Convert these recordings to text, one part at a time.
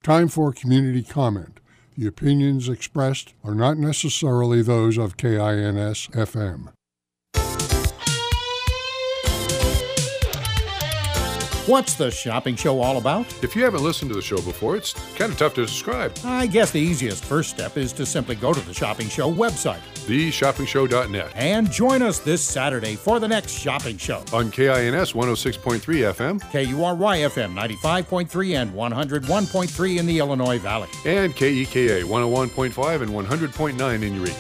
Time for community comment. The opinions expressed are not necessarily those of KINS FM. What's the shopping show all about? If you haven't listened to the show before, it's kind of tough to describe. I guess the easiest first step is to simply go to the Shopping Show website, theshoppingshow.net, and join us this Saturday for the next shopping show. On KINS 106.3 FM, KURY FM 95.3 and 101.3 in the Illinois Valley, and KEKA 101.5 and 100.9 in Eureka.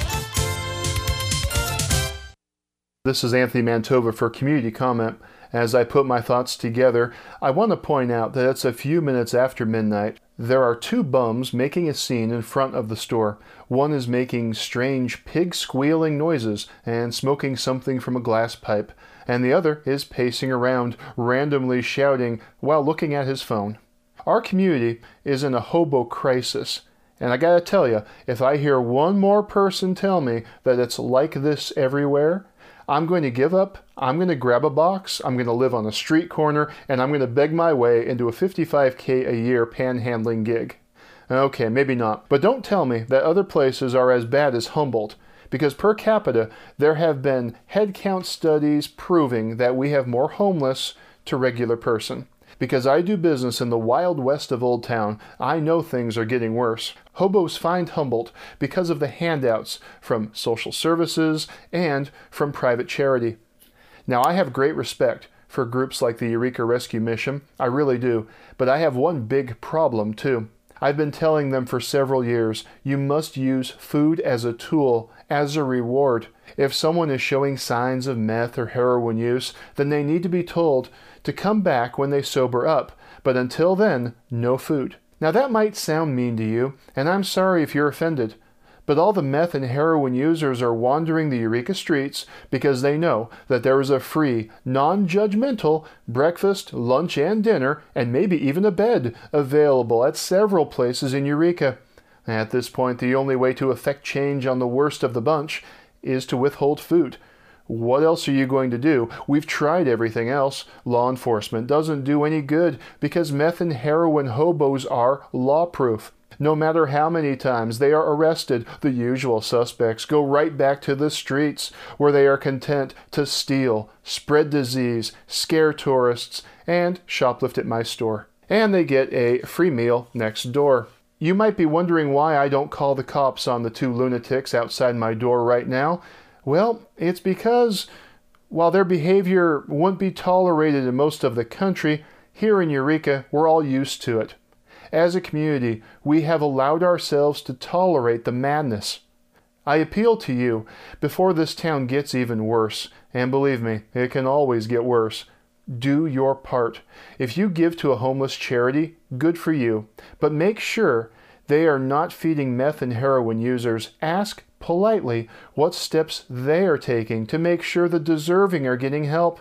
This is Anthony Mantova for Community Comment. As I put my thoughts together, I want to point out that it's a few minutes after midnight. There are two bums making a scene in front of the store. One is making strange pig-squealing noises and smoking something from a glass pipe, and the other is pacing around, randomly shouting while looking at his phone. Our community is in a hobo crisis, and I gotta tell you, if I hear one more person tell me that it's like this everywhere, I'm going to give up, I'm going to grab a box, I'm going to live on a street corner, and I'm going to beg my way into a $55K a year panhandling gig. Okay, maybe not. But don't tell me that other places are as bad as Humboldt, because per capita, there have been headcount studies proving that we have more homeless to regular person. Because I do business in the wild west of Old Town, I know things are getting worse. Hobos find Humboldt because of the handouts from social services and from private charity. Now, I have great respect for groups like the Eureka Rescue Mission. I really do. But I have one big problem, too. I've been telling them for several years, you must use food as a tool, as a reward. If someone is showing signs of meth or heroin use, then they need to be told to come back when they sober up. But until then, no food. Now that might sound mean to you, and I'm sorry if you're offended. But all the meth and heroin users are wandering the Eureka streets because they know that there is a free, non-judgmental breakfast, lunch, and dinner, and maybe even a bed available at several places in Eureka. At this point, the only way to effect change on the worst of the bunch is to withhold food. What else are you going to do? We've tried everything else. Law enforcement doesn't do any good because meth and heroin hobos are law-proof. No matter how many times they are arrested, the usual suspects go right back to the streets where they are content to steal, spread disease, scare tourists, and shoplift at my store. And they get a free meal next door. You might be wondering why I don't call the cops on the two lunatics outside my door right now. Well, it's because while their behavior wouldn't be tolerated in most of the country, here in Eureka, we're all used to it. As a community, we have allowed ourselves to tolerate the madness. I appeal to you before this town gets even worse, and believe me, it can always get worse. Do your part. If you give to a homeless charity, good for you, but make sure they are not feeding meth and heroin users. Ask politely what steps they are taking to make sure the deserving are getting help.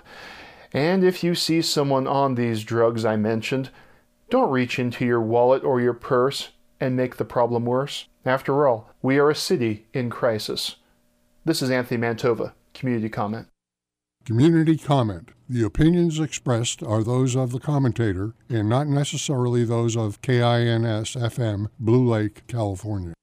And if you see someone on these drugs I mentioned, don't reach into your wallet or your purse and make the problem worse. After all, we are a city in crisis. This is Anthony Mantova, Community Comment. Community comment. The opinions expressed are those of the commentator and not necessarily those of KINS FM, Blue Lake, California.